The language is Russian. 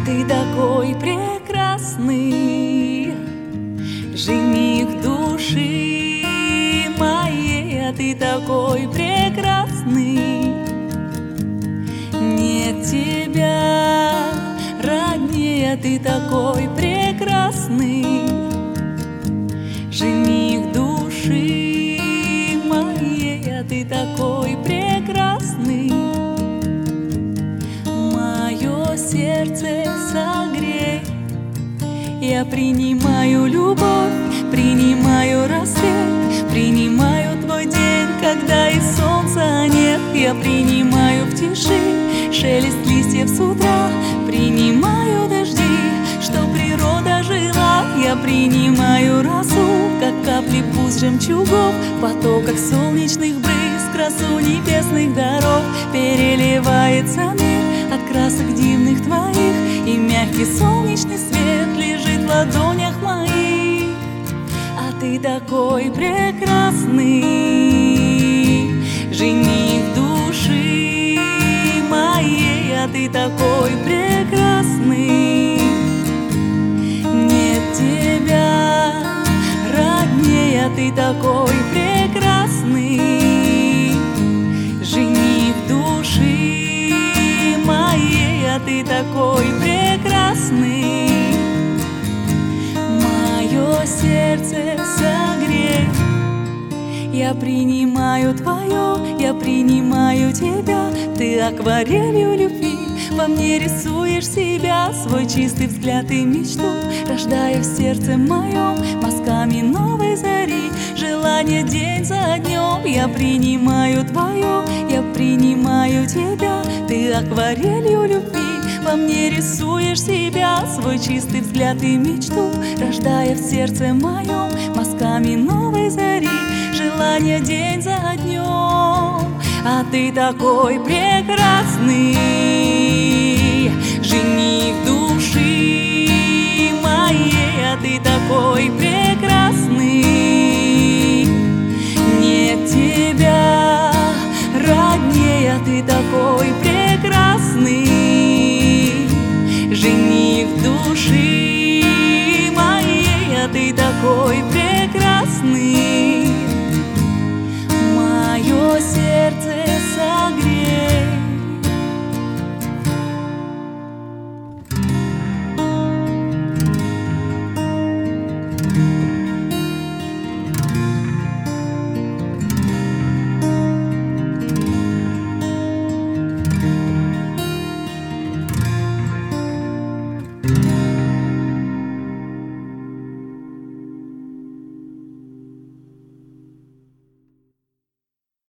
ты такой прекрасный, жених души моей, а ты такой прекрасный. Нет тебя роднее, ты такой прекрасный, жених души моей, а ты такой прекрасный. Мое сердце согрей, я принимаю любовь, принимаю рассвет, принимаю твой день, когда и солнца нет. Я принимаю в тиши шелест листьев с утра, принимаю дожди, что природа жила. Я принимаю росу, как капли пуст жемчугов, в потоках солнечных брызг, красу небесных даров. Переливается мир от красок дивных твоих, и мягкий солнечный свет лежит в ладонях моих. А ты такой прекрасный, жених души моей, а ты такой прекрасный. Нет тебя роднее, а ты такой прекрасный, жених души моей, а ты такой прекрасный. Мое сердце согрей, я принимаю твое, я принимаю тебя. Ты акварелью любви во мне рисуешь себя, свой чистый взгляд и мечту, рождая в сердце моем мазками новой зари. Желание день за днем, я принимаю твое, я принимаю тебя. Ты акварелью любви во мне рисуешь себя, свой чистый взгляд и мечту, рождая в сердце моем мазками новой зари. Желание день за днем, а ты такой прекрасный.